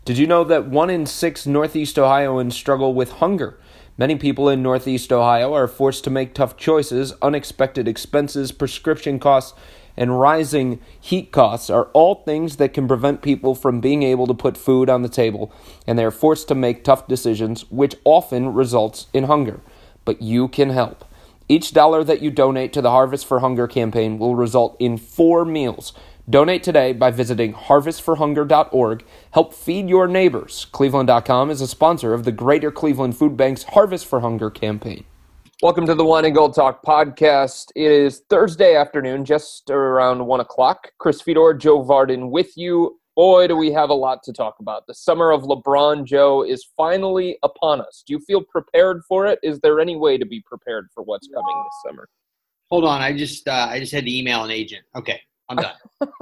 Did you know that 1 in 6 Northeast Ohioans struggle with hunger? Many people in Northeast Ohio are forced to make tough choices. Unexpected expenses, prescription costs, and rising heat costs are all things that can prevent people from being able to put food on the table, and they are forced to make tough decisions, which often results in hunger. But you can help. Each dollar that you donate to the Harvest for Hunger campaign will result in 4 meals. Donate today by visiting harvestforhunger.org. Help feed your neighbors. Cleveland.com is a sponsor of the Greater Cleveland Food Bank's Harvest for Hunger campaign. Welcome to the Wine and Gold Talk podcast. It is Thursday afternoon, just around 1 o'clock. Chris Fedor, Joe Vardon with you. Boy, do we have a lot to talk about. The summer of LeBron, Joe, is finally upon us. Do you feel prepared for it? Is there any way to be prepared for what's coming this summer? Hold on, I just had to email an agent. Okay, I'm done.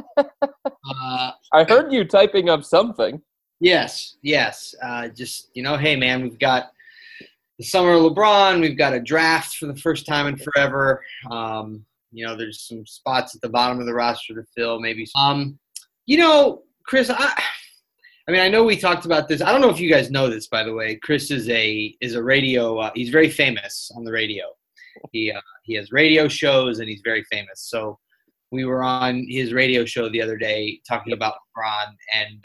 I heard you typing up something. Yes. Hey, man, we've got the summer of LeBron. We've got a draft for the first time in forever. There's some spots at the bottom of the roster to fill. Maybe. Chris, I know we talked about this. I don't know if you guys know this, by the way. Chris is a radio. He's very famous on the radio. He has radio shows and he's very famous. So we were on his radio show the other day talking about LeBron, and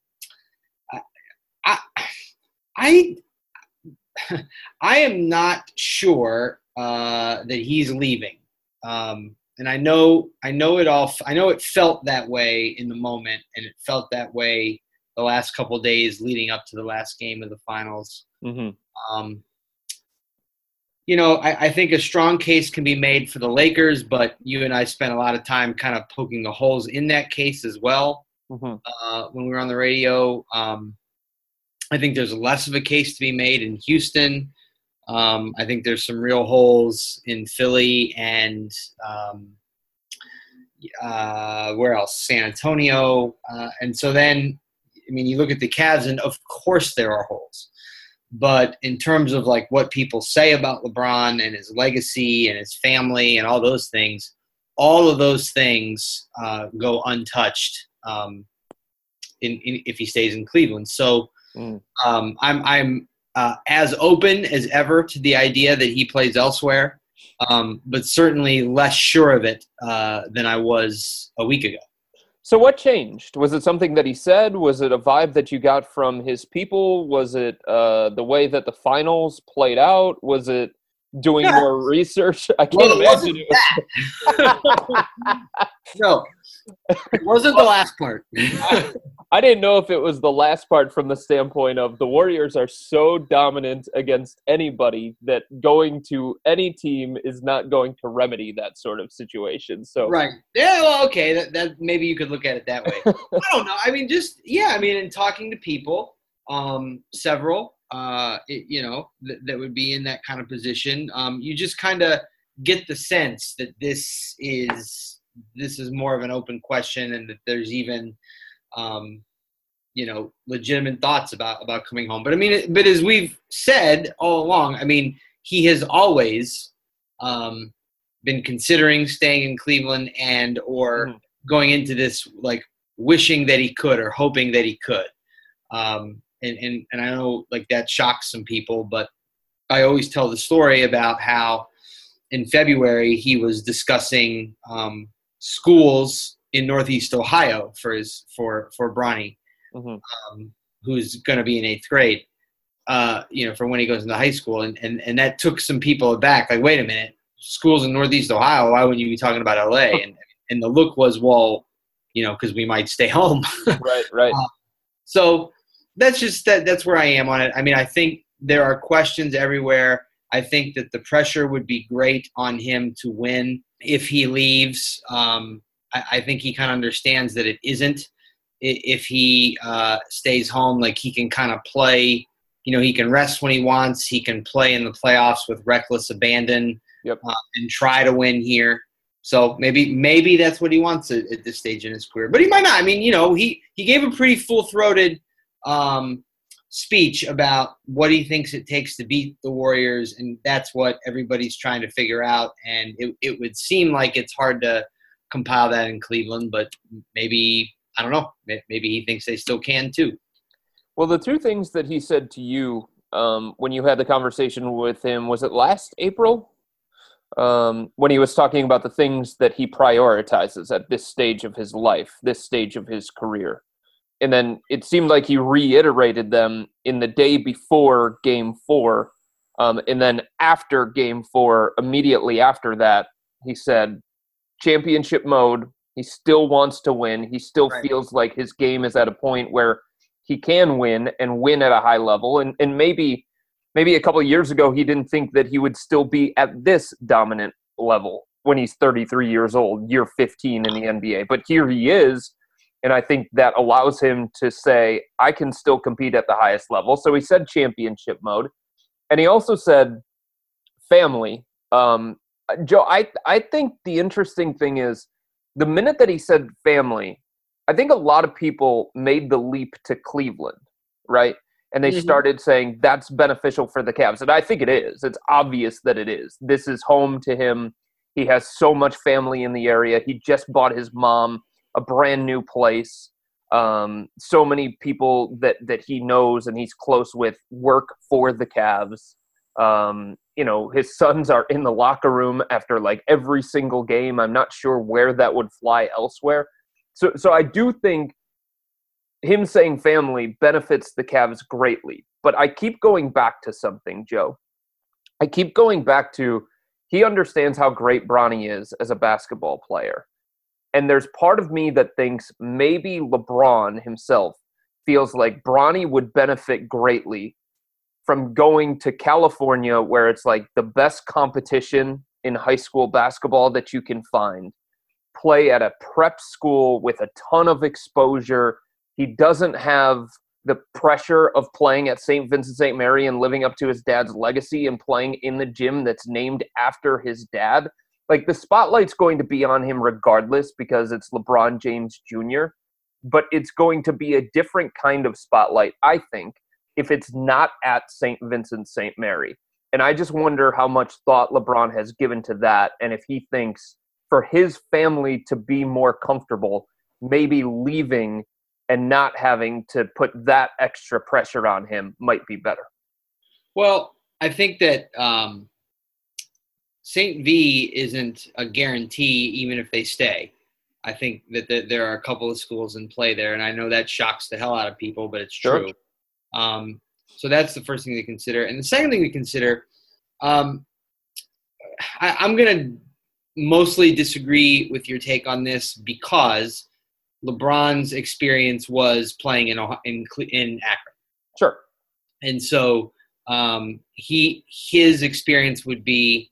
I am not sure that he's leaving. And I know it felt that way in the moment, and it felt that way the last couple of days leading up to the last game of the finals. Mm-hmm. I think a strong case can be made for the Lakers, but you and I spent a lot of time kind of poking the holes in that case as well. Mm-hmm. When we were on the radio. I think there's less of a case to be made in Houston. I think there's some real holes in Philly and where else? San Antonio. And so then, you look at the Cavs, and of course there are holes. But in terms of like what people say about LeBron and his legacy and his family and all of those things go untouched if he stays in Cleveland. So I'm as open as ever to the idea that he plays elsewhere, but certainly less sure of it than I was a week ago. So what changed? Was it something that he said? Was it a vibe that you got from his people? Was it the way that the finals played out? Was it doing more research? I can't imagine it was. No, it wasn't the last part. I didn't know if it was the last part from the standpoint of the Warriors are so dominant against anybody that going to any team is not going to remedy that sort of situation. So right. Yeah, well, okay. That maybe you could look at it that way. I don't know. In talking to people, several, that would be in that kind of position, you just kind of get the sense that this is more of an open question, and that there's even legitimate thoughts about coming home. But but as we've said all along, he has always been considering staying in Cleveland or going into this like wishing that he could or hoping that he could. And I know like that shocks some people, but I always tell the story about how in February he was discussing schools in Northeast Ohio for Bronny, who's going to be in 8th grade, for when he goes into high school. And that took some people aback. Like, wait a minute, schools in Northeast Ohio, why wouldn't you be talking about LA? And the look was, well, because we might stay home. Right. So that's just that's where I am on it. I think there are questions everywhere. I think that the pressure would be great on him to win if he leaves. I think he kind of understands that it isn't. If he stays home, like he can kind of play, he can rest when he wants. He can play in the playoffs with reckless abandon. Yep. And try to win here. So maybe that's what he wants at this stage in his career. But he might not. He gave a pretty full-throated speech about what he thinks it takes to beat the Warriors, and that's what everybody's trying to figure out. And it would seem like it's hard to compile that in Cleveland, but maybe, I don't know, maybe he thinks they still can too. Well, the two things that he said to you when you had the conversation with him, was it last April? When he was talking about the things that he prioritizes at this stage of his life, this stage of his career. And then it seemed like he reiterated them in the day before Game 4. And then after Game 4, immediately after that, he said, championship mode, he still wants to win. He still feels like his game is at a point where he can win and win at a high level. And maybe a couple of years ago, he didn't think that he would still be at this dominant level when he's 33 years old, year 15 in the NBA. But here he is. And I think that allows him to say, I can still compete at the highest level. So he said championship mode. And he also said family. Joe, I think the interesting thing is the minute that he said family, I think a lot of people made the leap to Cleveland, right? And they started saying that's beneficial for the Cavs. And I think it is. It's obvious that it is. This is home to him. He has so much family in the area. He just bought his mom a brand new place. So many people that he knows and he's close with work for the Cavs. His sons are in the locker room after like every single game. I'm not sure where that would fly elsewhere. So I do think him saying family benefits the Cavs greatly. But I keep going back to something, Joe. I keep going back to he understands how great Bronny is as a basketball player. And there's part of me that thinks maybe LeBron himself feels like Bronny would benefit greatly from going to California, where it's like the best competition in high school basketball that you can find, play at a prep school with a ton of exposure. He doesn't have the pressure of playing at St. Vincent St. Mary and living up to his dad's legacy and playing in the gym that's named after his dad. Like, the spotlight's going to be on him regardless because it's LeBron James Jr., but it's going to be a different kind of spotlight, I think, if it's not at St. Vincent St. Mary. And I just wonder how much thought LeBron has given to that, and if he thinks for his family to be more comfortable, maybe leaving and not having to put that extra pressure on him might be better. Well, I think that St. V isn't a guarantee even if they stay. I think that there are a couple of schools in play there, and I know that shocks the hell out of people, but it's true. So that's the first thing to consider. And the second thing to consider, I'm going to mostly disagree with your take on this because LeBron's experience was playing in Akron. Sure. And so his experience would be,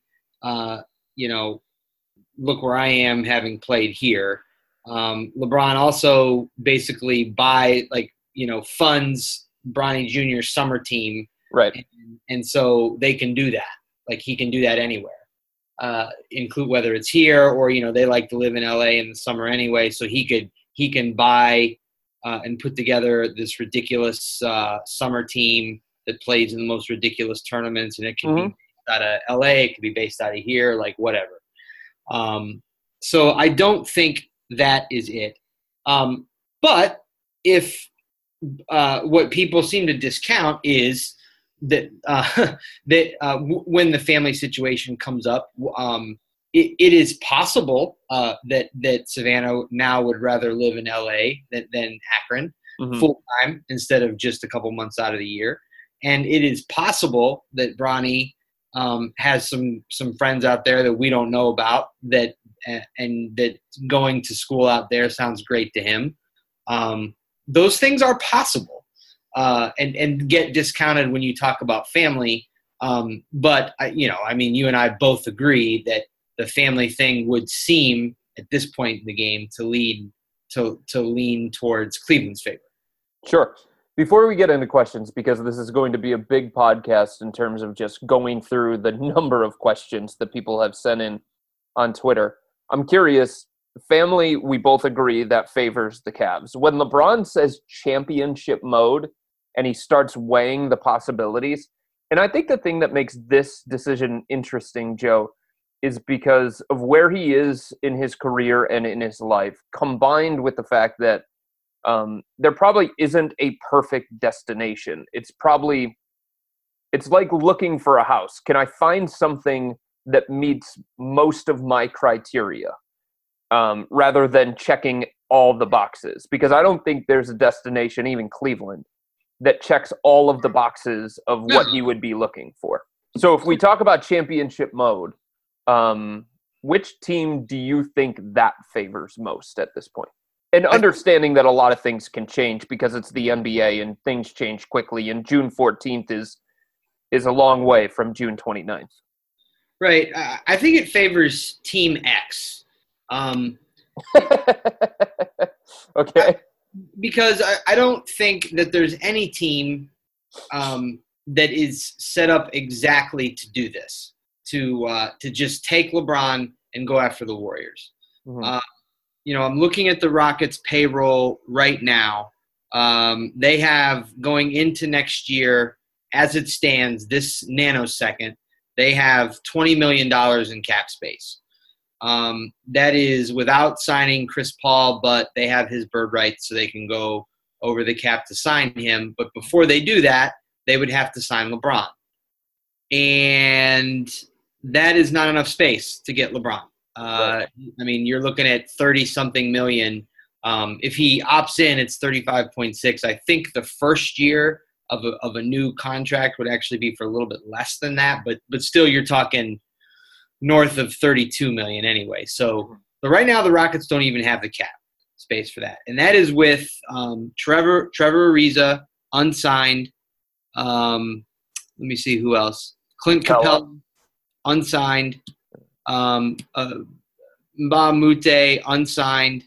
look where I am having played here. LeBron also basically funds Bronny Jr.'s summer team. Right. And so they can do that. Like, he can do that anywhere, include whether it's here or, they like to live in LA in the summer anyway. So he can buy and put together this ridiculous summer team that plays in the most ridiculous tournaments. And it can be based out of LA. It could be based out of here, like whatever. So I don't think that is it. But if what people seem to discount is that when the family situation comes up, it is possible that Savannah now would rather live in LA than Akron full time instead of just a couple months out of the year. And it is possible that Bronny has some friends out there that we don't know about and that going to school out there sounds great to him. Those things are possible and get discounted when you talk about family. But you and I both agree that the family thing would seem at this point in the game to lean towards Cleveland's favor. Sure. Before we get into questions, because this is going to be a big podcast in terms of just going through the number of questions that people have sent in on Twitter, I'm curious, family, we both agree that favors the Cavs. When LeBron says championship mode and he starts weighing the possibilities, and I think the thing that makes this decision interesting, Joe, is because of where he is in his career and in his life, combined with the fact that there probably isn't a perfect destination. It's like looking for a house. Can I find something that meets most of my criteria, rather than checking all the boxes? Because I don't think there's a destination, even Cleveland, that checks all of the boxes of what he would be looking for. So if we talk about championship mode, which team do you think that favors most at this point? And understanding that a lot of things can change because it's the NBA and things change quickly, and June 14th is a long way from June 29th. Right. I think it favors Team X. Okay. Because I don't think that there's any team that is set up exactly to do this, to just take LeBron and go after the Warriors. Mm-hmm. I'm looking at the Rockets' payroll right now. They have, going into next year, as it stands, this nanosecond, they have $20 million in cap space. That is without signing Chris Paul, but they have his bird rights, so they can go over the cap to sign him. But before they do that, they would have to sign LeBron. And that is not enough space to get LeBron. Right. I mean, you're looking at 30-something million. If he opts in, it's 35.6. I think the first year of a new contract would actually be for a little bit less than that, but still you're talking north of 32 million anyway. So right now the Rockets don't even have the cap space for that. And that is with Trevor Ariza, unsigned. Let me see who else. Clint Capella, unsigned. Mbah Moute, unsigned.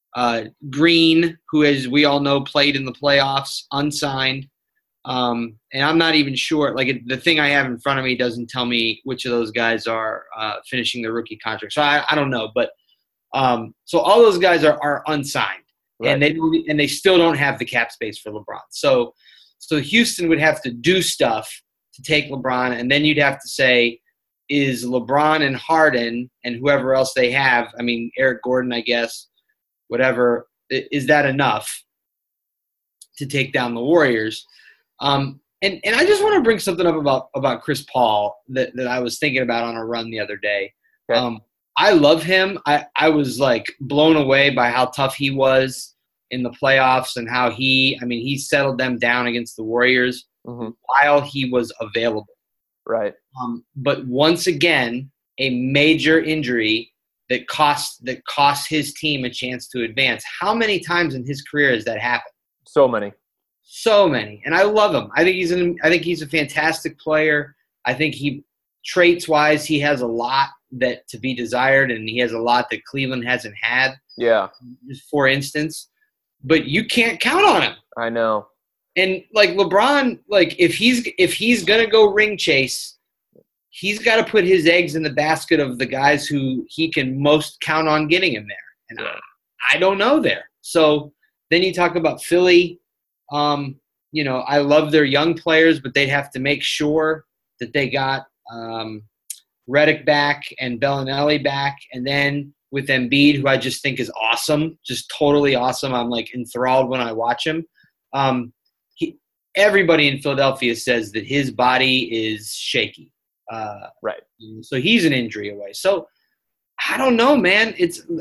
Green, who, as we all know, played in the playoffs, unsigned. And I'm not even sure. Like, the thing I have in front of me doesn't tell me which of those guys are finishing their rookie contract. So I don't know. But so all those guys are unsigned, right. and they still don't have the cap space for LeBron. So Houston would have to do stuff to take LeBron, and then you'd have to say, is LeBron and Harden and whoever else they have, I mean, Eric Gordon, I guess, whatever, is that enough to take down the Warriors? And I just want to bring something up about Chris Paul that I was thinking about on a run the other day. Okay. I love him. I was, like, blown away by how tough he was in the playoffs and how he settled them down against the Warriors while he was available. Right. But once again, a major injury that cost his team a chance to advance. How many times in his career has that happened? So many. And I love him. I think he's a fantastic player. I think traits wise, he has a lot that to be desired, and he has a lot that Cleveland hasn't had. Yeah. For instance, but you can't count on him. I know. And, like, LeBron, like, if he's gonna go ring chase, he's got to put his eggs in the basket of the guys who he can most count on getting him there. And I don't know there. So then you talk about Philly. I love their young players, but they'd have to make sure that they got Redick back and Bellinelli back, and then with Embiid, who I just think is awesome, just totally awesome. I'm, like, enthralled when I watch him. Everybody in Philadelphia says that his body is shaky. Right. So he's an injury away. So I don't know, man.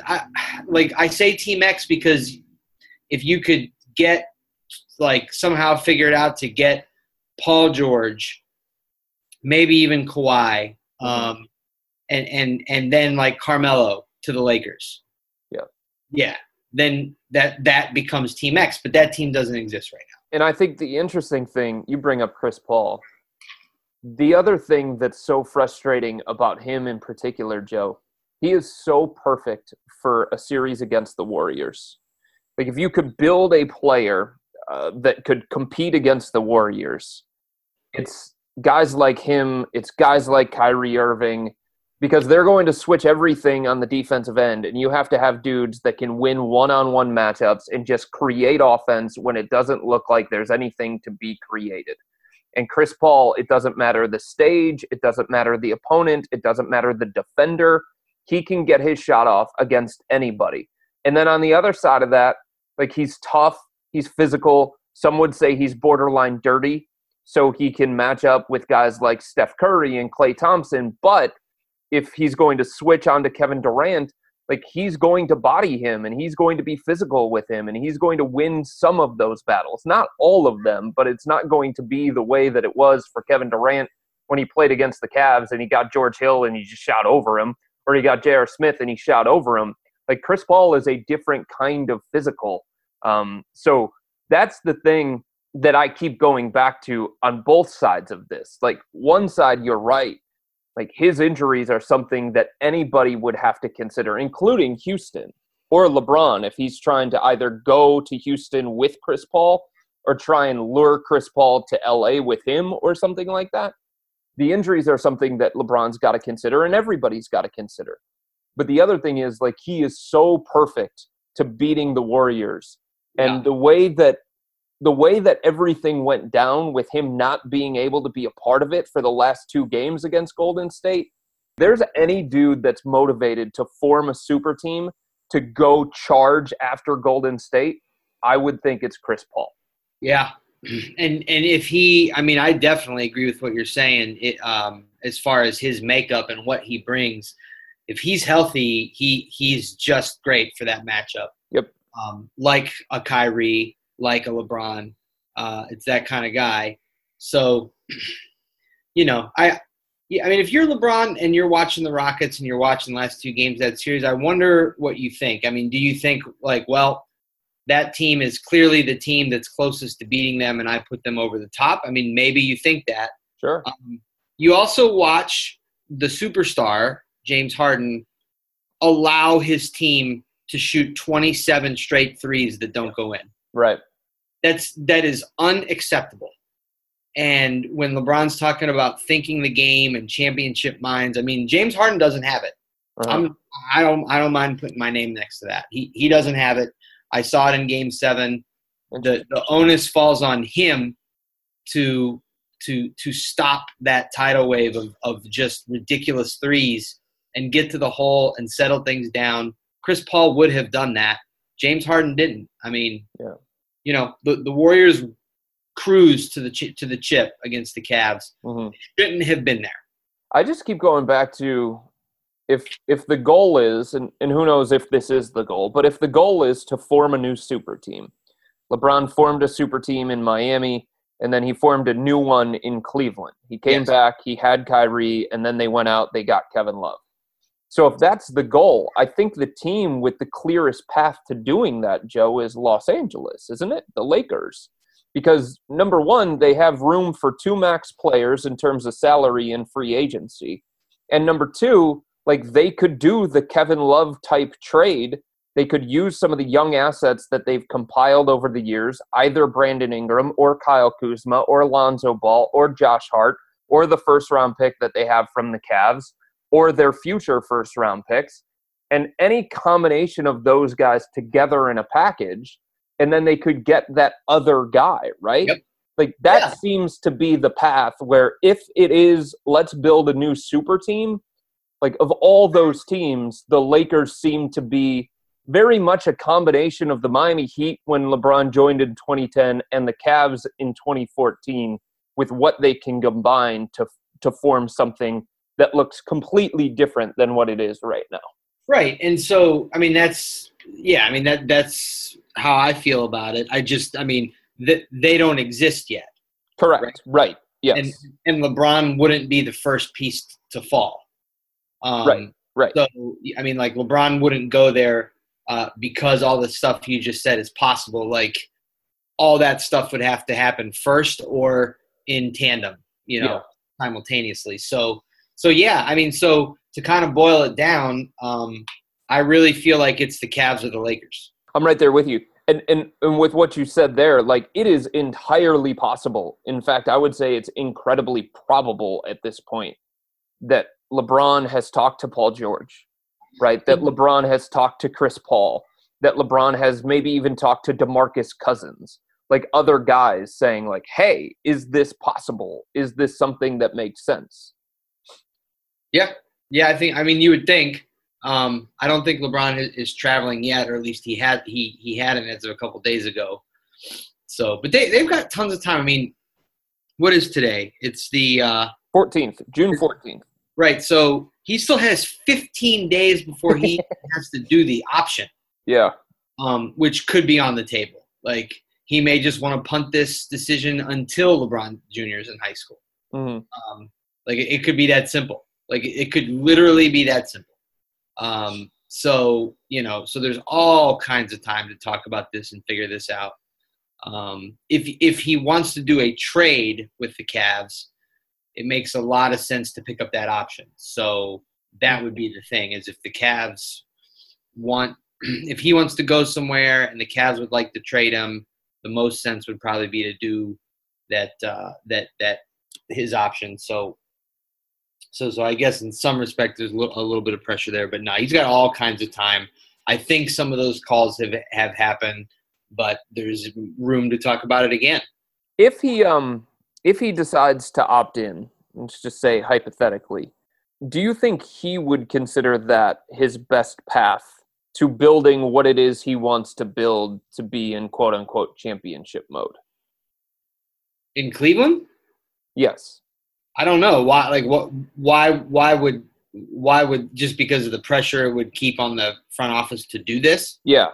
I say Team X because if you could get, like, somehow figure it out to get Paul George, maybe even Kawhi, and then, like, Carmelo to the Lakers. Yeah. Yeah. Then that becomes Team X, but that team doesn't exist right now. And I think the interesting thing, you bring up Chris Paul. The other thing that's so frustrating about him in particular, Joe, he is so perfect for a series against the Warriors. Like, if you could build a player that could compete against the Warriors, it's guys like him, it's guys like Kyrie Irving, because they're going to switch everything on the defensive end, and you have to have dudes that can win one-on-one matchups and just create offense when it doesn't look like there's anything to be created. And Chris Paul, it doesn't matter the stage, it doesn't matter the opponent, it doesn't matter the defender. He can get his shot off against anybody. And then on the other side of that, Like, he's tough, he's physical. Some would say he's borderline dirty, so he can match up with guys like Steph Curry and Klay Thompson. But if he's going to switch onto Kevin Durant, like, he's going to body him, and he's going to be physical with him, and he's going to win some of those battles. Not all of them, but it's not going to be the way that it was for Kevin Durant when he played against the Cavs and he got George Hill and he just shot over him, or he got J.R. Smith and he shot over him. Like, Chris Paul is a different kind of physical. So that's the thing that I keep going back to on both sides of this. Like, one side, you're right. Like, his injuries are something that anybody would have to consider, including Houston or LeBron, if he's trying to either go to Houston with Chris Paul or try and lure Chris Paul to LA with him or something like that. The injuries are something that LeBron's got to consider and everybody's got to consider. But the other thing is, like, he is so perfect to beating the Warriors. And the way that everything went down with him not being able to be a part of it for the last 2 games against Golden State, there's any dude that's motivated to form a super team to go charge after Golden State, I would think it's Chris Paul. Yeah. And if he, I mean, I definitely agree with what you're saying. As far as his makeup and what he brings, if he's healthy, he's just great for that matchup. Yep. Like a Kyrie, like a LeBron, it's that kind of guy. So, you know, I mean, if you're LeBron and you're watching the Rockets and you're watching the last 2 games of that series, I wonder what you think. I mean, do you think, like, well, that team is clearly the team that's closest to beating them, and I put them over the top? I mean, maybe you think that. Sure. You also watch the superstar, James Harden, allow his team to shoot 27 straight threes that don't go in. Right. That is unacceptable. And when LeBron's talking about thinking the game and championship minds, I mean, James Harden doesn't have it. Uh-huh. I don't mind putting my name next to that. He doesn't have it. I saw it in Game 7. The onus falls on him to stop that tidal wave of just ridiculous threes and get to the hole and settle things down. Chris Paul would have done that. James Harden didn't. I mean, you know, the Warriors cruised to the chip against the Cavs. Mm-hmm. Shouldn't have been there. I just keep going back to if the goal is, and who knows if this is the goal, but if the goal is to form a new super team, LeBron formed a super team in Miami, and then he formed a new one in Cleveland. He came back, he had Kyrie, and then they went out, they got Kevin Love. So if that's the goal, I think the team with the clearest path to doing that, Joe, is Los Angeles, isn't it? The Lakers. Because, number one, they have room for 2 max players in terms of salary and free agency. And number 2, like, they could do the Kevin Love type trade. They could use some of the young assets that they've compiled over the years, either Brandon Ingram or Kyle Kuzma or Lonzo Ball or Josh Hart or the first-round pick that they have from the Cavs or their future first-round picks, and any combination of those guys together in a package, and then they could get that other guy, right? Yep. Like, that seems to be the path where if it is, let's build a new super team, like, of all those teams, the Lakers seem to be very much a combination of the Miami Heat when LeBron joined in 2010 and the Cavs in 2014 with what they can combine to form something that looks completely different than what it is right now. Right. And so, I mean, that's how I feel about it. They don't exist yet. Correct. Right. Yes. And LeBron wouldn't be the first piece to fall. Right. So, I mean, like, LeBron wouldn't go there because all the stuff you just said is possible. Like, all that stuff would have to happen first or in tandem, simultaneously. So yeah, I mean, so to kind of boil it down, I really feel like it's the Cavs or the Lakers. I'm right there with you. And with what you said there, like, it is entirely possible. In fact, I would say it's incredibly probable at this point that LeBron has talked to Paul George, right? That LeBron has talked to Chris Paul, that LeBron has maybe even talked to DeMarcus Cousins, like other guys saying, like, hey, is this possible? Is this something that makes sense? Yeah. Yeah, I mean, you would think. I don't think LeBron is traveling yet, or at least he hadn't as of a couple days ago. So, but they've got tons of time. I mean, what is today? It's the 14th, June 14th. Right. So he still has 15 days before he has to do the option. Yeah. Which could be on the table. Like, he may just want to punt this decision until LeBron Jr. is in high school. Mm-hmm. Like, it could be that simple. Like, it could literally be that simple. So there's all kinds of time to talk about this and figure this out. If he wants to do a trade with the Cavs, it makes a lot of sense to pick up that option. So that would be the thing, is if the Cavs if he wants to go somewhere and the Cavs would like to trade him, the most sense would probably be to do that his option. So I guess in some respect there's a little bit of pressure there, but no, he's got all kinds of time. I think some of those calls have happened, but there's room to talk about it again. If he decides to opt in, let's just say hypothetically, do you think he would consider that his best path to building what it is he wants to build to be in quote unquote championship mode? In Cleveland? Yes. I don't know why. Like, why would just because of the pressure it would keep on the front office to do this? Yeah.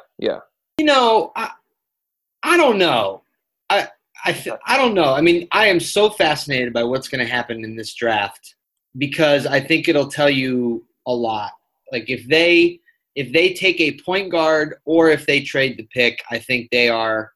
I don't know. I don't know. I mean, I am so fascinated by what's going to happen in this draft because I think it'll tell you a lot. Like, if they take a point guard or if they trade the pick, I think they are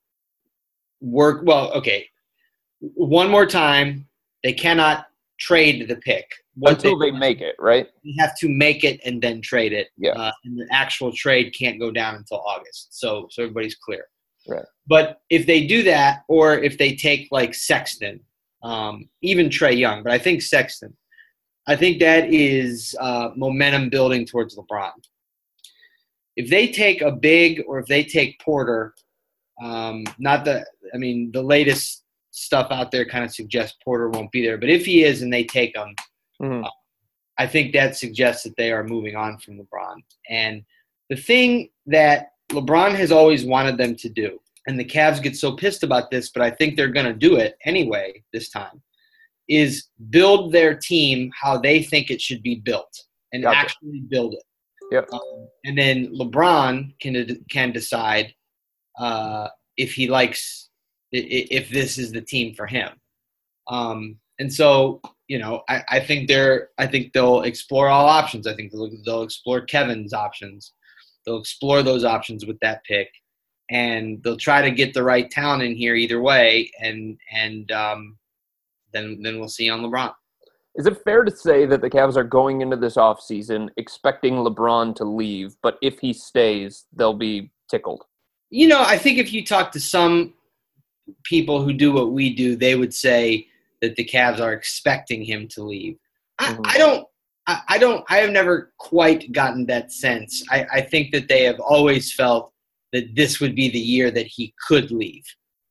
okay. One more time, they cannot trade the pick until they make it, right? You have to make it and then trade it. Yeah. And the actual trade can't go down until August. So everybody's clear. Right. But if they do that, or if they take like Sexton, even Trae Young, but I think Sexton, I think that is momentum building towards LeBron. If they take a big, or if they take Porter, the latest stuff out there kind of suggests Porter won't be there, but if he is and they take him, mm-hmm. I think that suggests that they are moving on from LeBron. And the thing that LeBron has always wanted them to do, and the Cavs get so pissed about this, but I think they're going to do it anyway this time, is build their team how they think it should be built and actually build it. Yep. And then LeBron can decide if he likes if this is the team for him. And so, I think they'll explore all options. I think they'll explore Kevin's options. They'll explore those options with that pick, and they'll try to get the right talent in here either way. And then we'll see on LeBron. Is it fair to say that the Cavs are going into this offseason expecting LeBron to leave, but if he stays, they'll be tickled? I think if you talk to some people who do what we do, they would say that the Cavs are expecting him to leave. Mm-hmm. I have never quite gotten that sense. I think that they have always felt that this would be the year that he could leave.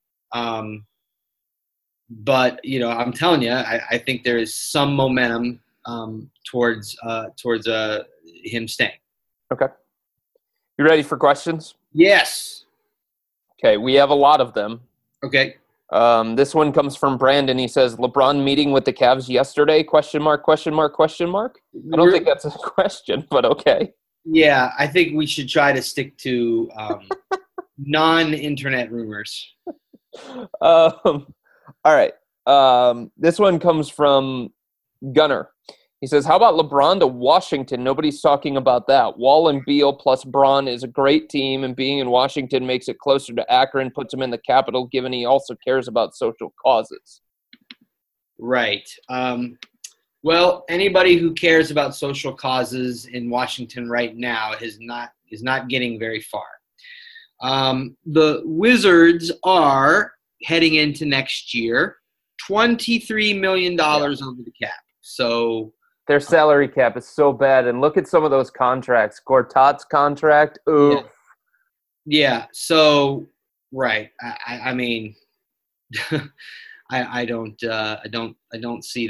But, I'm telling you, I think there is some momentum towards him staying. Okay. You ready for questions? Yes. Okay, we have a lot of them. Okay. This one comes from Brandon. He says, LeBron meeting with the Cavs yesterday, question mark, question mark, question mark? I don't think that's a question, but okay. Yeah, I think we should try to stick to non-internet rumors. All right. This one comes from Gunner. He says, how about LeBron to Washington? Nobody's talking about that. Wall and Beal plus Braun is a great team, and being in Washington makes it closer to Akron, puts him in the capital, given he also cares about social causes. Right. Well, anybody who cares about social causes in Washington right now is not getting very far. The Wizards are heading into next year $23 million over the cap. So their salary cap is so bad, and look at some of those contracts. Gortat's contract, oof. Yeah. So right. I mean, I don't see that one.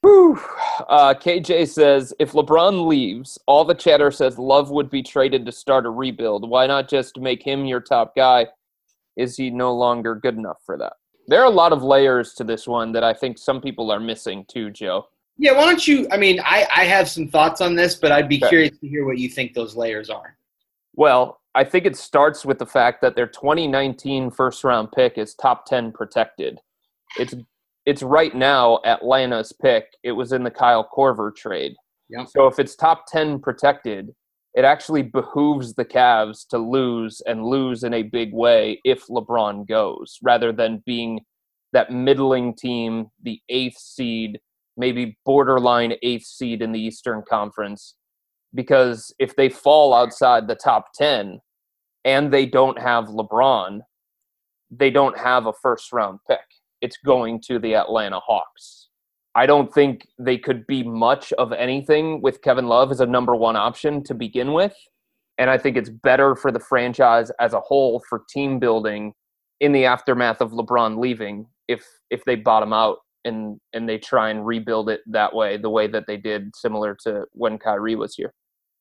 Whew. KJ says, if LeBron leaves, all the chatter says Love would be traded to start a rebuild. Why not just make him your top guy? Is he no longer good enough for that? There are a lot of layers to this one that I think some people are missing too, Joe. Yeah, why don't you? I mean, I have some thoughts on this, but I'd be Okay. curious to hear what you think those layers are. Well, I think it starts with the fact that their 2019 first-round pick is top 10 protected. It's right now Atlanta's pick. It was in the Kyle Korver trade. Yep. So if it's top 10 protected, it actually behooves the Cavs to lose and lose in a big way if LeBron goes, rather than being that middling team, the 8th seed, maybe borderline 8th seed in the Eastern Conference. Because if they fall outside the top 10 and they don't have LeBron, they don't have a first-round pick. It's going to the Atlanta Hawks. I don't think they could be much of anything with Kevin Love as a number one option to begin with. And I think it's better for the franchise as a whole for team building in the aftermath of LeBron leaving if they bottom out and they try and rebuild it that way, the way that they did similar to when Kyrie was here.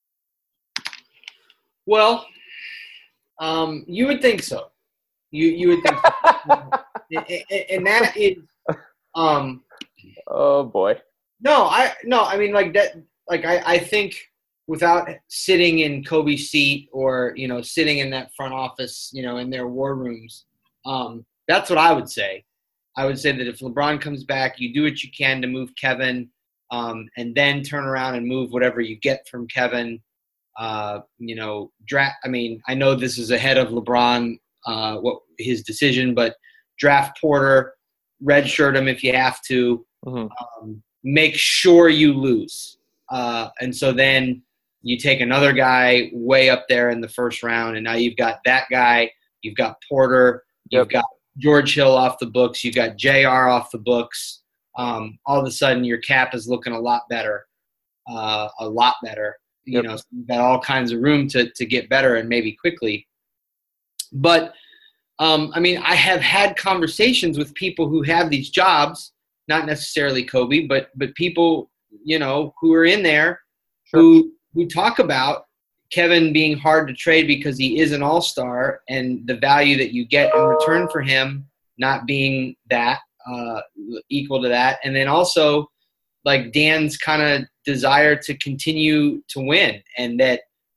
Well, you would think so. You would think so. And that is oh boy. I mean like that I think without sitting in Kobe's seat or, sitting in that front office, in their war rooms, that's what I would say. I would say that if LeBron comes back, you do what you can to move Kevin, and then turn around and move whatever you get from Kevin. Draft. I mean, I know this is ahead of LeBron, what his decision, but draft Porter, redshirt him if you have to. Mm-hmm. Make sure you lose, and so then you take another guy way up there in the first round, and now you've got that guy. You've got Porter. You've got George Hill off the books. You've got JR off the books. All of a sudden, your cap is looking a lot better. You've got all kinds of room to get better and maybe quickly. But, I mean, I have had conversations with people who have these jobs, not necessarily Kobe, but people, who are in there who talk about Kevin being hard to trade because he is an all-star and the value that you get in return for him not being that equal to that. And then also like Dan's kind of desire to continue to win and that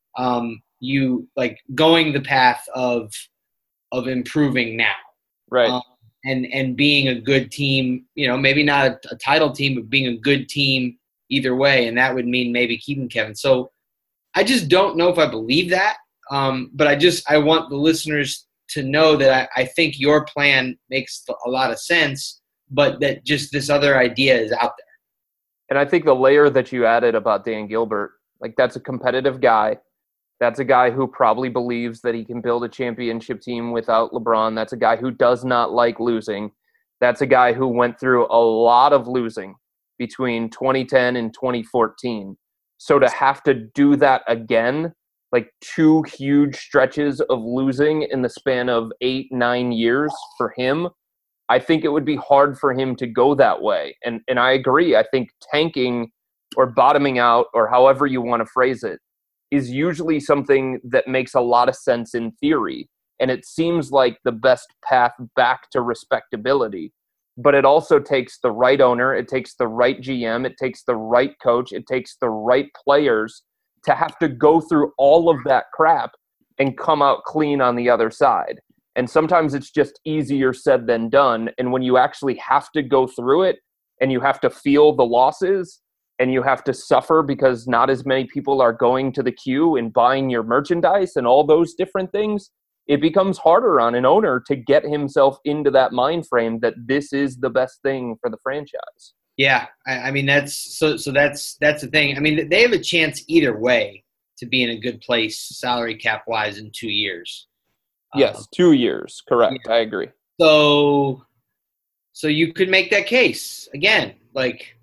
you like going the path of improving now. Right. And being a good team, maybe not a title team, but being a good team either way. And that would mean maybe keeping Kevin. So I just don't know if I believe that. But I want the listeners to know that I think your plan makes a lot of sense, but that just this other idea is out there. And I think the layer that you added about Dan Gilbert, like that's a competitive guy. That's a guy who probably believes that he can build a championship team without LeBron. That's a guy who does not like losing. That's a guy who went through a lot of losing between 2010 and 2014. So to have to do that again, like 2 huge stretches of losing in the span of 8-9 years for him, I think it would be hard for him to go that way. And I agree. I think tanking or bottoming out or however you want to phrase it is usually something that makes a lot of sense in theory. And it seems like the best path back to respectability. But it also takes the right owner, it takes the right GM, it takes the right coach, it takes the right players to have to go through all of that crap and come out clean on the other side. And sometimes it's just easier said than done. And when you actually have to go through it and you have to feel the losses and you have to suffer because not as many people are going to the queue and buying your merchandise and all those different things, it becomes harder on an owner to get himself into that mind frame that this is the best thing for the franchise. Yeah, I mean that's the thing. I mean they have a chance either way to be in a good place salary cap wise in 2 years. Yes, 2 years, correct. Yeah. I agree. So you could make that case again, like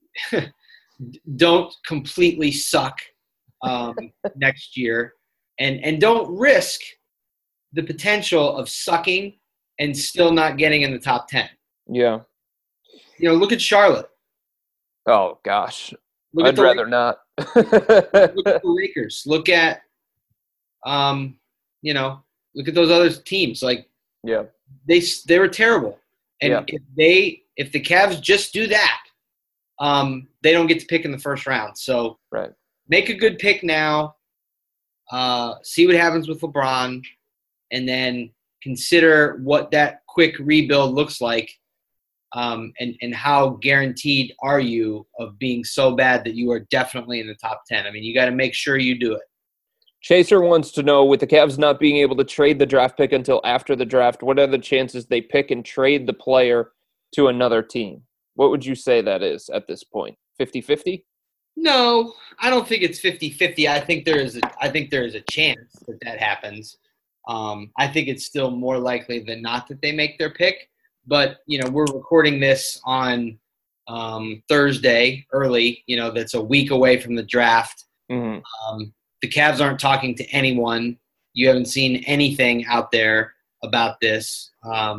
don't completely suck next year, and don't risk the potential of sucking and still not getting in the top 10. Yeah. Look at Charlotte. Oh gosh, Look at I'd the rather not. look at the Lakers. Look at you know, look at those other teams. Like Yeah, they were terrible. yeah, And if the Cavs just do that, they don't get to pick in the first round. So right. make a good pick now. See what happens with LeBron, and then consider what that quick rebuild looks like. And how guaranteed are you of being so bad that you are definitely in the top 10? I mean, you got to make sure you do it. Chaser wants to know, with the Cavs not being able to trade the draft pick until after the draft, what are the chances they pick and trade the player to another team? What would you say that is at this point? 50-50? No, I don't think it's 50-50. I think there is a chance that happens. I think it's still more likely than not that they make their pick. But, we're recording this on Thursday early, that's a week away from the draft. Mm-hmm. The Cavs aren't talking to anyone. You haven't seen anything out there about this,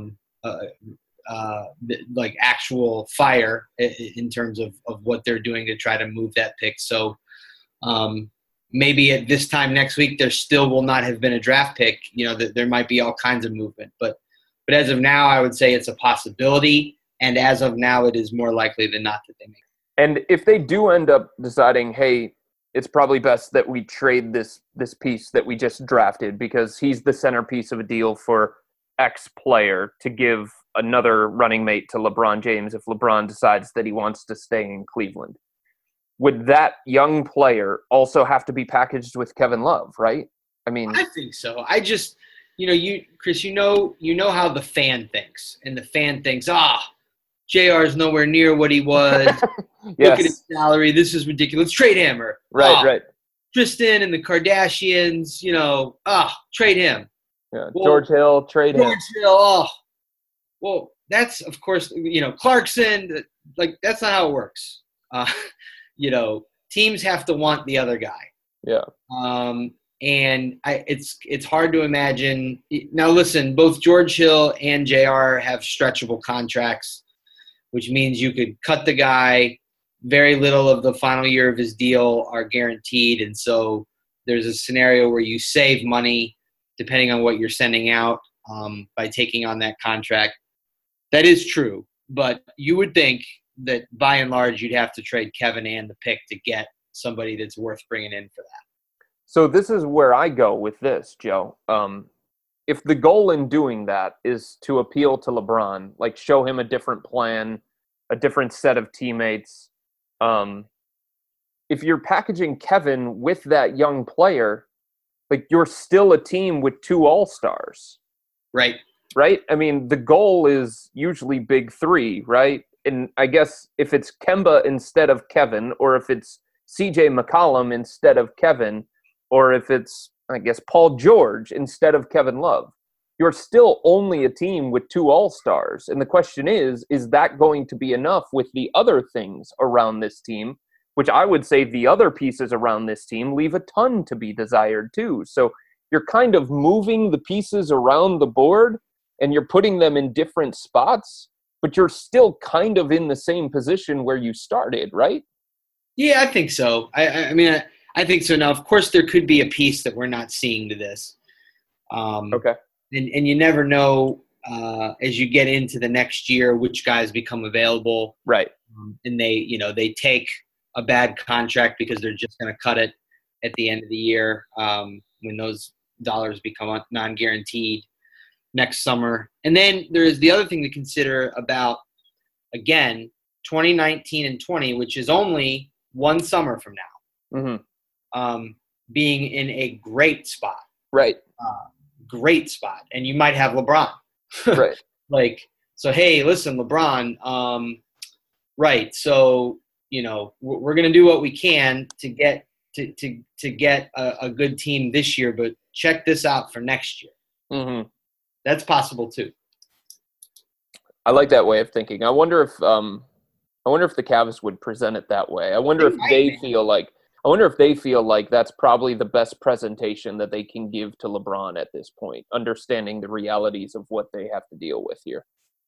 like actual fire in terms of what they're doing to try to move that pick. So maybe at this time next week, there still will not have been a draft pick. That there might be all kinds of movement. But as of now, I would say it's a possibility. And as of now, it is more likely than not that they make it. And if they do end up deciding, hey, it's probably best that we trade this piece that we just drafted because he's the centerpiece of a deal for X player to give another running mate to LeBron James if LeBron decides that he wants to stay in Cleveland. Would that young player also have to be packaged with Kevin Love, right? I mean, I think so. I just, Chris, you know how the fan thinks, and the fan thinks, JR is nowhere near what he was. yes. Look at his salary. This is ridiculous. Trade him. Or, right. Tristan and the Kardashians, trade him. Yeah. Well, George Hill, trade him. George Hill, well, that's, of course, Clarkson. Like, that's not how it works. Teams have to want the other guy. Yeah. And it's hard to imagine. Now, listen, both George Hill and JR have stretchable contracts, which means you could cut the guy. Very little of the final year of his deal are guaranteed. And so there's a scenario where you save money depending on what you're sending out by taking on that contract. That is true. But you would think that by and large, you'd have to trade Kevin and the pick to get somebody that's worth bringing in for that. So this is where I go with this, Joe. If the goal in doing that is to appeal to LeBron, like show him a different plan, a different set of teammates, if you're packaging Kevin with that young player, like you're still a team with two all-stars. Right. Right? I mean, the goal is usually big three, right? And I guess if it's Kemba instead of Kevin, or if it's CJ McCollum instead of Kevin, or if it's, I guess, Paul George instead of Kevin Love, you're still only a team with two all-stars. And the question is that going to be enough with the other things around this team, which I would say the other pieces around this team leave a ton to be desired too. So you're kind of moving the pieces around the board and you're putting them in different spots, but you're still kind of in the same position where you started, right? Yeah, I think so. I mean, I think so. Now, of course, there could be a piece that we're not seeing to this. Okay. And you never know as you get into the next year which guys become available. Right. And they take a bad contract because they're just going to cut it at the end of the year when those dollars become non-guaranteed next summer. And then there is the other thing to consider about, again, 2019 and 20, which is only one summer from now, being in a great spot. Right. Great spot. And you might have LeBron. Right. So, hey, listen, LeBron, right. So, we're going to do what we can to get to get a good team this year, but check this out for next year. Mm-hmm. That's possible too. I like that way of thinking. I wonder if the Cavs would present it that way. I wonder if they feel like that's probably the best presentation that they can give to LeBron at this point, understanding the realities of what they have to deal with here.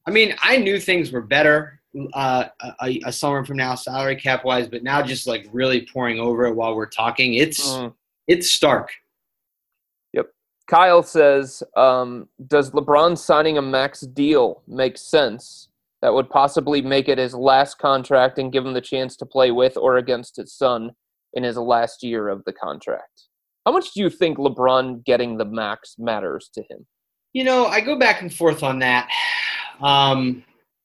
I mean, I knew things were better a summer from now, salary cap wise, but now just like really pouring over it while we're talking, it's stark. Yep. Kyle says, does LeBron signing a max deal make sense? That would possibly make it his last contract and give him the chance to play with or against his son in his last year of the contract. How much do you think LeBron getting the max matters to him? You know, I go back and forth on that. I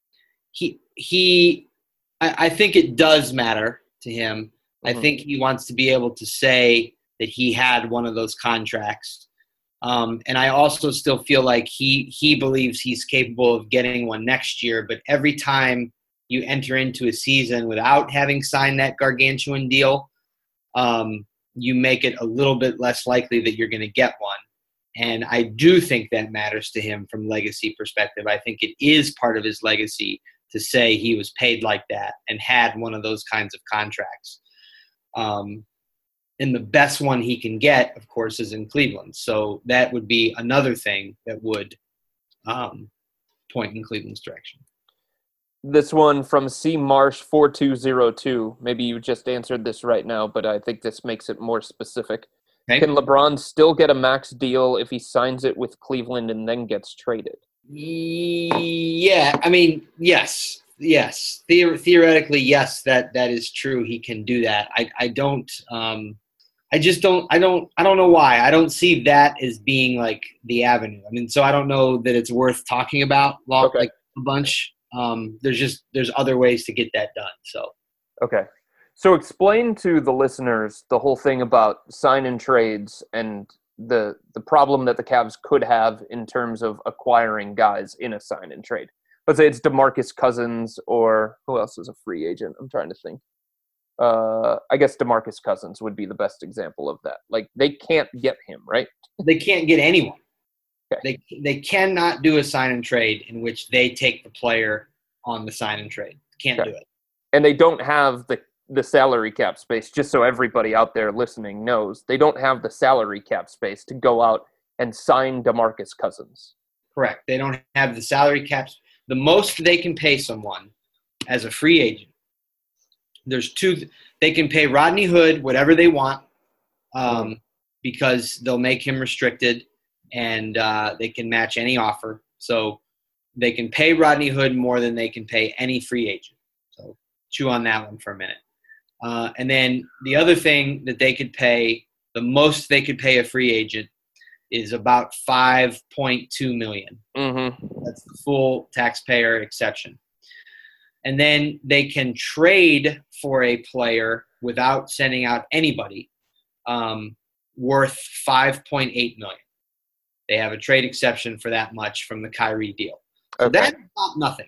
think it does matter to him. I think he wants to be able to say that he had one of those contracts. And I also still feel like he believes he's capable of getting one next year. But every time you enter into a season without having signed that gargantuan deal, you make it a little bit less likely that you're going to get one. And I do think that matters to him from legacy perspective. I think it is part of his legacy to say he was paid like that and had one of those kinds of contracts. And the best one he can get, of course, is in Cleveland. So that would be another thing that would point in Cleveland's direction. This one from C Marsh 4202. Maybe you just answered this right now, but I think this makes it more specific. Okay. Can LeBron still get a max deal if he signs it with Cleveland and then gets traded? Yeah, I mean, yes. Theoretically, yes, that is true. He can do that. I don't know why. I don't see that as being like the avenue. I mean, so I don't know that it's worth talking about like a bunch. There's other ways to get that done. So okay. So explain to the listeners the whole thing about sign-in trades and the problem that the Cavs could have in terms of acquiring guys in a sign-in trade. Let's say it's DeMarcus Cousins, or who else is a free agent? I'm trying to think. I guess DeMarcus Cousins would be the best example of that. Like, they can't get him, right? They can't get anyone. Okay. They cannot do a sign-in trade in which they take the player on the sign-in trade. Can't do it. And they don't have the salary cap space, just so everybody out there listening knows, they don't have the salary cap space to go out and sign DeMarcus Cousins. Correct. They don't have the salary caps. The most they can pay someone as a free agent, there's two. They can pay Rodney Hood whatever they want because they'll make him restricted and they can match any offer. So they can pay Rodney Hood more than they can pay any free agent. So chew on that one for a minute. And then the other thing that they could pay, the most they could pay a free agent is about $5.2 million. Mm-hmm. That's the full taxpayer exception. And then they can trade for a player without sending out anybody worth $5.8 million. They have a trade exception for that much from the Kyrie deal. So that's not nothing.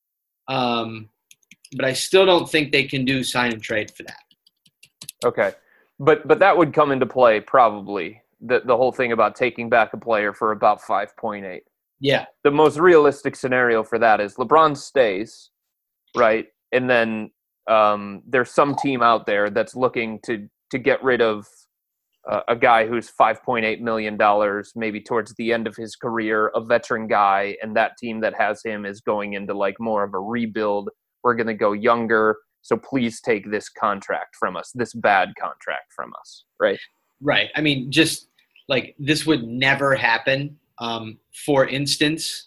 But I still don't think they can do sign and trade for that. Okay. But that would come into play probably, the whole thing about taking back a player for about 5.8. Yeah. The most realistic scenario for that is LeBron stays, right? And then there's some team out there that's looking to get rid of a guy who's $5.8 million, maybe towards the end of his career, a veteran guy, and that team that has him is going into like more of a rebuild. We're going to go younger, so please take this contract from us, this bad contract from us, right? Right. I mean, just like this would never happen. For instance,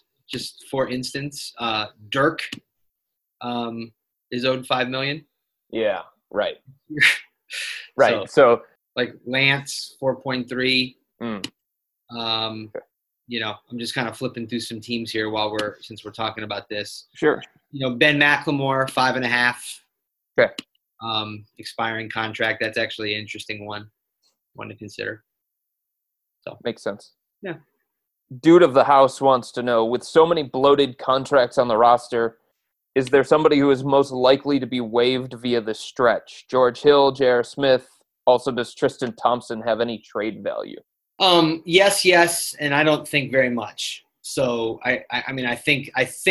Dirk is owed $5 million. Yeah, right. Right. So like Lance, 4.3. You know, I'm just kind of flipping through some teams here since we're talking about this. Sure. You know, Ben McLemore, 5.5. Okay. Expiring contract. That's actually an interesting one to consider. So makes sense. Yeah. Dude of the house wants to know, with so many bloated contracts on the roster, is there somebody who is most likely to be waived via the stretch? George Hill, J.R. Smith. Also, does Tristan Thompson have any trade value? Yes, and I don't think very much. So I mean, I think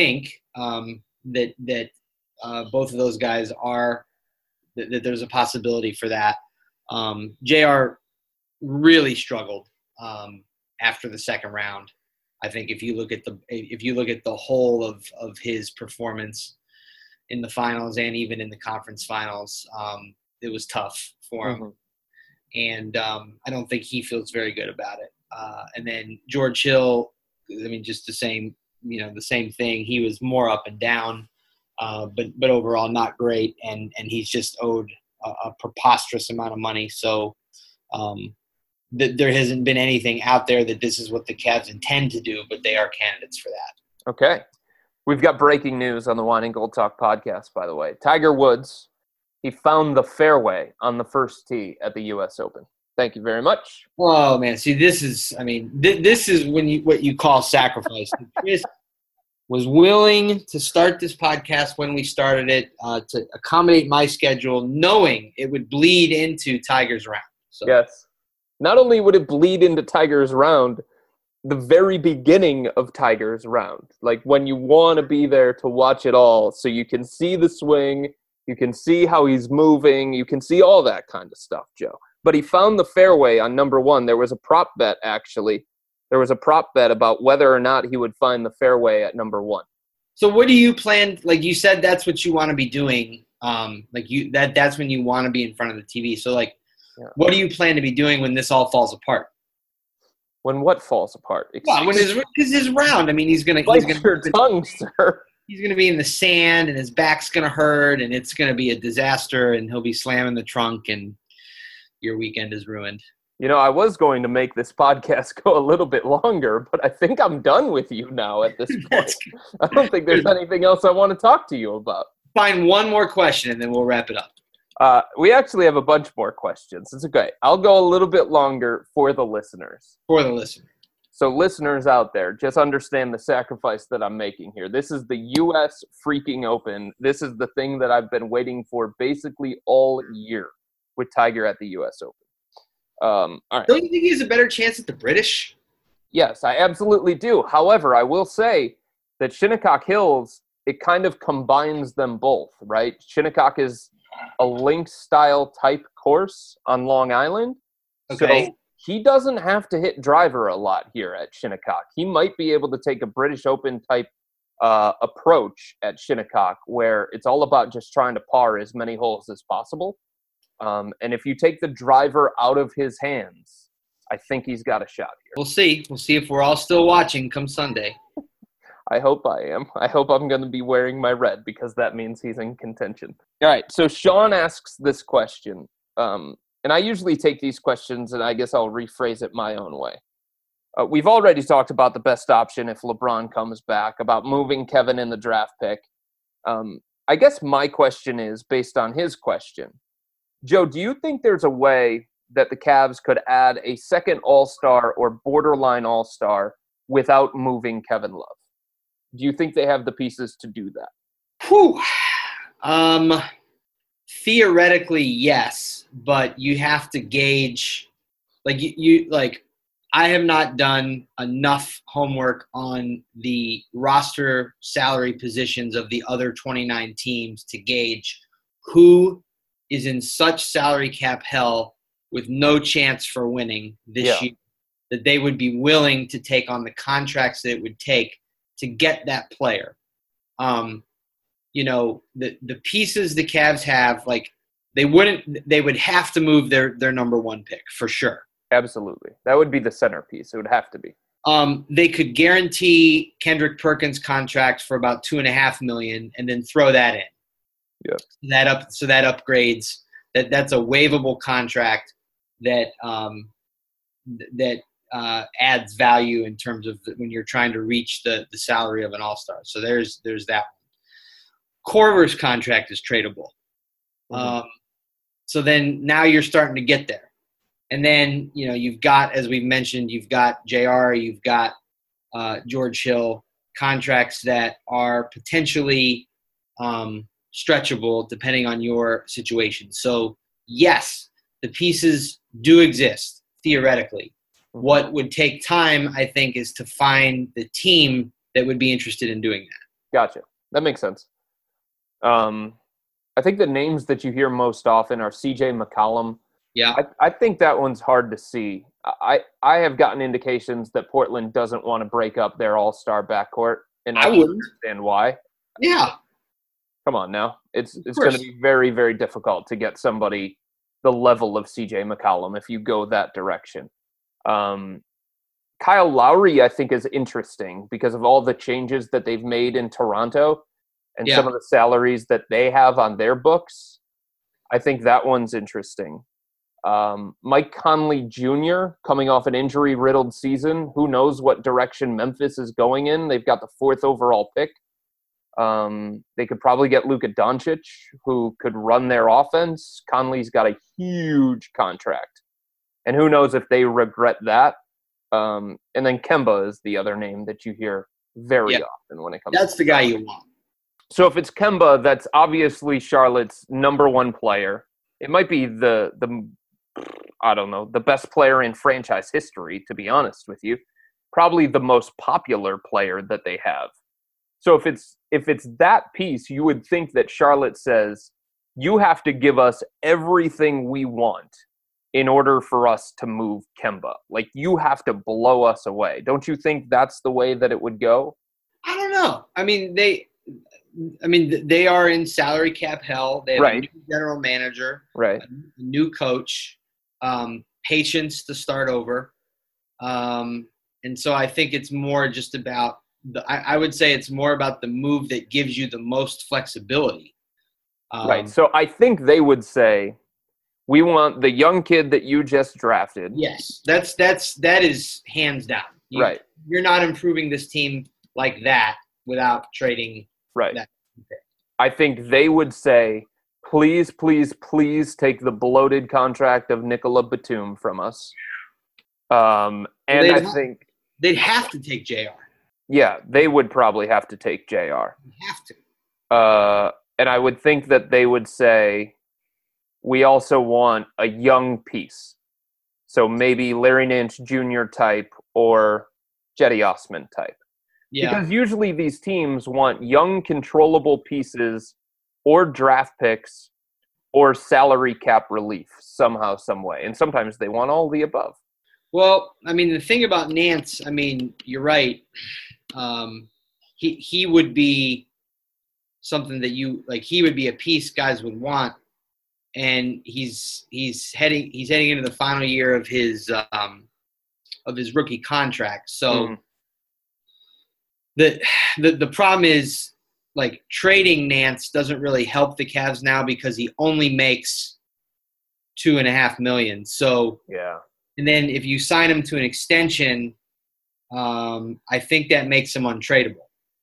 that both of those guys are that there's a possibility for that. JR really struggled after the second round. I think if you look at the whole of his performance in the finals and even in the conference finals, it was tough for him. And I don't think he feels very good about it. And then George Hill, I mean, just the same thing. He was more up and down, but overall not great. And he's just owed a preposterous amount of money. So there hasn't been anything out there that this is what the Cavs intend to do, but they are candidates for that. Okay. We've got breaking news on the Wine and Gold Talk podcast, by the way. Tiger Woods, he found the fairway on the first tee at the U.S. Open. Thank you very much. Oh, man. See, this is what you call sacrifice. Chris was willing to start this podcast when we started it to accommodate my schedule, knowing it would bleed into Tiger's round. So. Yes. Not only would it bleed into Tiger's round, the very beginning of Tiger's round, like when you want to be there to watch it all, so you can see the swing, you can see how he's moving, you can see all that kind of stuff, Joe. But he found the fairway on number one. There was a prop bet, actually. There was a prop bet about whether or not he would find the fairway at number one. So what do you plan? Like you said, that's what you want to be doing. That's when you want to be in front of the TV. So what do you plan to be doing when this all falls apart? When what falls apart? Well, because his round. I mean, he's gonna your tongue, sir. He's gonna be in the sand, and his back's gonna hurt, and it's gonna be a disaster, and he'll be slamming the trunk, and your weekend is ruined. You know, I was going to make this podcast go a little bit longer, but I think I'm done with you now at this point. I don't think there's anything else I want to talk to you about. Find one more question, and then we'll wrap it up. We actually have a bunch more questions. It's okay. I'll go a little bit longer for the listeners. So listeners out there, just understand the sacrifice that I'm making here. This is the U.S. freaking Open. This is the thing that I've been waiting for basically all year with Tiger at the U.S. Open. All right. Don't you think he has a better chance at the British? Yes, I absolutely do. However, I will say that Shinnecock Hills, it kind of combines them both, right? Shinnecock is a link-style type course on Long Island. Okay. So he doesn't have to hit driver a lot here at Shinnecock. He might be able to take a British Open type approach at Shinnecock where it's all about just trying to par as many holes as possible. And if you take the driver out of his hands, I think he's got a shot here. We'll see. We'll see if we're all still watching come Sunday. I hope I am. I hope I'm going to be wearing my red because that means he's in contention. All right, so Sean asks this question. And I usually take these questions, and I guess I'll rephrase it my own way. We've already talked about the best option if LeBron comes back, about moving Kevin in the draft pick. I guess my question is, based on his question, Joe, do you think there's a way that the Cavs could add a second all-star or borderline all-star without moving Kevin Love? Do you think they have the pieces to do that? Whew. Theoretically, yes, but you have to gauge. I have not done enough homework on the roster salary positions of the other 29 teams to gauge who is in such salary cap hell with no chance for winning this year that they would be willing to take on the contracts that it would take to get that player. The pieces the Cavs have, they would have to move their number one pick for sure. Absolutely. That would be the centerpiece. It would have to be. They could guarantee Kendrick Perkins' contract for about $2.5 million and then throw that in. Yeah. So that upgrades. That's a waivable contract that adds value in terms of when you're trying to reach the salary of an all-star. So there's that one. Korver's contract is tradable. Mm-hmm. So then now you're starting to get there. And then, you've got, as we've mentioned, you've got JR, you've got George Hill, contracts that are potentially stretchable depending on your situation. So, yes, the pieces do exist, theoretically. Mm-hmm. What would take time, I think, is to find the team that would be interested in doing that. Gotcha. That makes sense. I think the names that you hear most often are CJ McCollum. Yeah. I think that one's hard to see. I have gotten indications that Portland doesn't want to break up their all-star backcourt, and I wouldn't understand why. Yeah. Come on now. It's going to be very, very difficult to get somebody the level of CJ McCollum if you go that direction. Kyle Lowry, I think, is interesting because of all the changes that they've made in Toronto and some of the salaries that they have on their books. I think that one's interesting. Mike Conley Jr. coming off an injury-riddled season. Who knows what direction Memphis is going in? They've got the 4th overall pick. They could probably get Luka Doncic, who could run their offense. Conley's got a huge contract. And who knows if they regret that. And then Kemba is the other name that you hear very often when it comes That's the guy you want. So if it's Kemba, that's obviously Charlotte's number 1 player. It might be the I don't know, the best player in franchise history, to be honest with you. Probably the most popular player that they have. So if it's that piece, you would think that Charlotte says, you have to give us everything we want in order for us to move Kemba. Like, you have to blow us away. Don't you think that's the way that it would go? I don't know. I mean, they are in salary cap hell. They have a new general manager, a new coach, patience to start over. And so I think it's more just about I would say it's more about the move that gives you the most flexibility. Right. So I think they would say, we want the young kid that you just drafted. Yes, that is hands down. You're not improving this team like that without trading. That pick. I think they would say, please, please, please take the bloated contract of Nicola Batum from us. And I think they'd have to take JR. Yeah, they would probably have to take JR. They have to. And I would think that they would say, we also want a young piece. So maybe Larry Nance Jr. type or Jetty Osman type. Yeah. Because usually these teams want young, controllable pieces or draft picks or salary cap relief somehow, some way. And sometimes they want all the above. Well, I mean, the thing about Nance, I mean, you're right. He would be something that he would be a piece guys would want. And he's heading into the final year of his rookie contract. So the problem is, like, trading Nance doesn't really help the Cavs now because he only makes $2.5 million. So and then if you sign him to an extension, I think that makes him untradeable.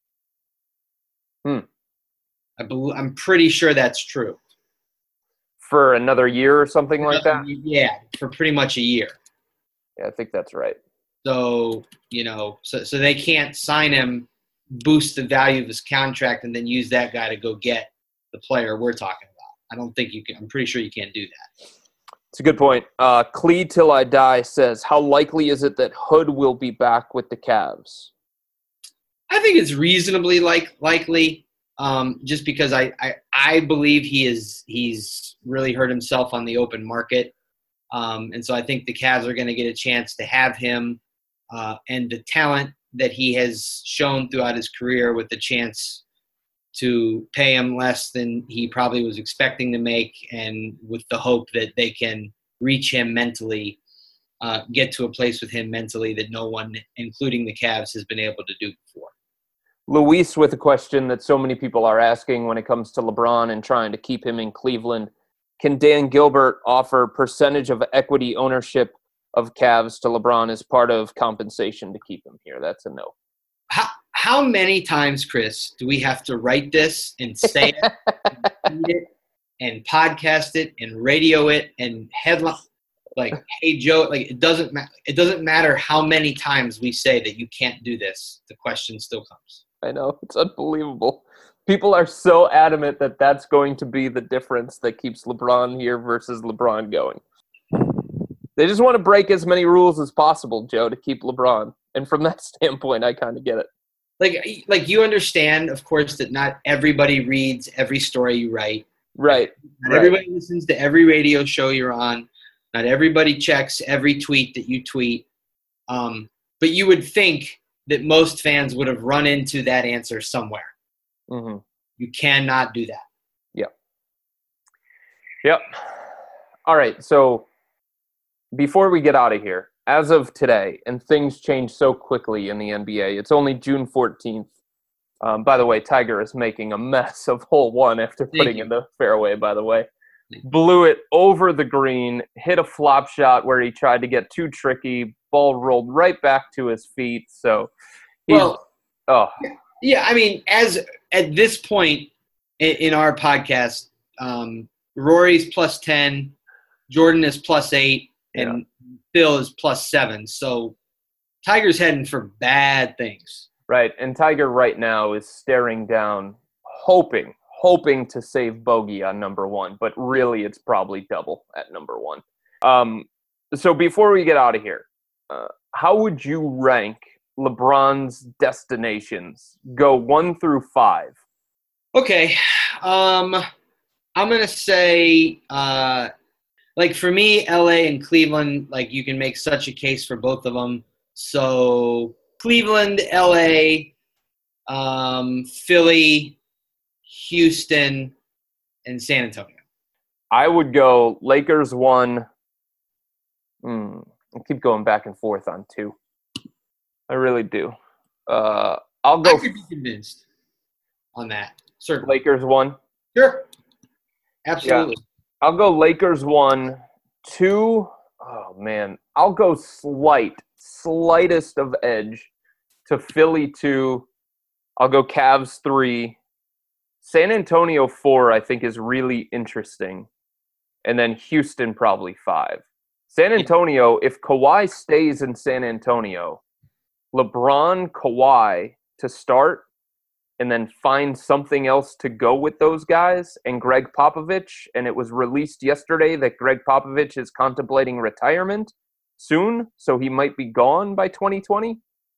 I'm pretty sure that's true. For another year or something like that? Yeah, for pretty much a year. Yeah, I think that's right. So, so they can't sign him, boost the value of his contract, and then use that guy to go get the player we're talking about. I don't think you can. I'm pretty sure you can't do that. It's a good point. Clee Till I Die says, how likely is it that Hood will be back with the Cavs? I think it's reasonably likely. Just because I believe he's really hurt himself on the open market. And so I think the Cavs are going to get a chance to have him and the talent that he has shown throughout his career with the chance to pay him less than he probably was expecting to make, and with the hope that they can reach him mentally, get to a place with him mentally that no one, including the Cavs, has been able to do before. Luis with a question that so many people are asking when it comes to LeBron and trying to keep him in Cleveland. Can Dan Gilbert offer percentage of equity ownership of Cavs to LeBron as part of compensation to keep him here? That's a no. How many times, Chris, do we have to write this and say it, and read it, and podcast it, and radio it, and headline? Like, hey, Joe, like, it doesn't matter how many times we say that you can't do this. The question still comes. I know. It's unbelievable. People are so adamant that that's going to be the difference that keeps LeBron here versus LeBron going. They just want to break as many rules as possible, Joe, to keep LeBron. And from that standpoint, I kind of get it. Like you understand, of course, that not everybody reads every story you write. Right. Not everybody listens to every radio show you're on. Not everybody checks every tweet that you tweet. But you would think that most fans would have run into that answer somewhere. Mm-hmm. You cannot do that. Yep. All right. So before we get out of here, as of today, and things change so quickly in the NBA, it's only June 14th. By the way, Tiger is making a mess of hole 1 after putting in the fairway, by the way. Blew it over the green, hit a flop shot where he tried to get too tricky, ball rolled right back to his feet. So, yeah, I mean, as at this point in our podcast, Rory's plus 10, Jordan is plus 8, and Phil is plus 7. So Tiger's heading for bad things. Right, and Tiger right now is staring down, hoping to save bogey on number 1, but really it's probably double at number 1. So before we get out of here, how would you rank LeBron's destinations? Go 1 through 5. Okay, I'm going to say, like, for me, LA and Cleveland, like, you can make such a case for both of them. So Cleveland, LA, Philly, Houston, and San Antonio. I would go Lakers 1. I keep going back and forth on 2. I really do. I could be convinced on that. Certainly. Lakers 1. Sure. Absolutely. Yeah. I'll go Lakers 1, 2. Oh man, I'll go slightest of edge to Philly 2. I'll go Cavs 3. San Antonio 4, I think, is really interesting, and then Houston probably 5. San Antonio, if Kawhi stays in San Antonio, LeBron, Kawhi to start, and then find something else to go with those guys, and Greg Popovich, and it was released yesterday that Greg Popovich is contemplating retirement soon, so he might be gone by 2020.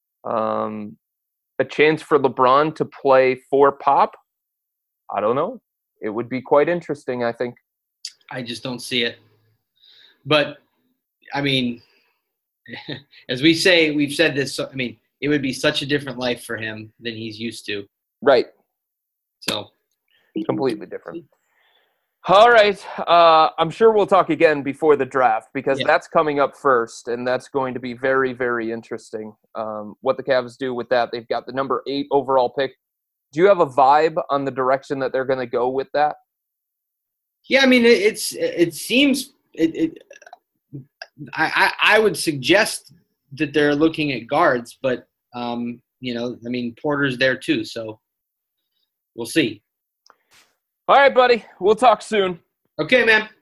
A chance for LeBron to play for Pop? I don't know. It would be quite interesting, I think. I just don't see it. But, I mean, as we've said this, I mean, it would be such a different life for him than he's used to. Right. So completely different. All right. I'm sure we'll talk again before the draft because that's coming up first, and that's going to be very, very interesting. What the Cavs do with that. They've got the number 8 overall pick. Do you have a vibe on the direction that they're going to go with that? Yeah, I mean, it seems I would suggest that they're looking at guards, but Porter's there too, so we'll see. All right, buddy. We'll talk soon. Okay, man.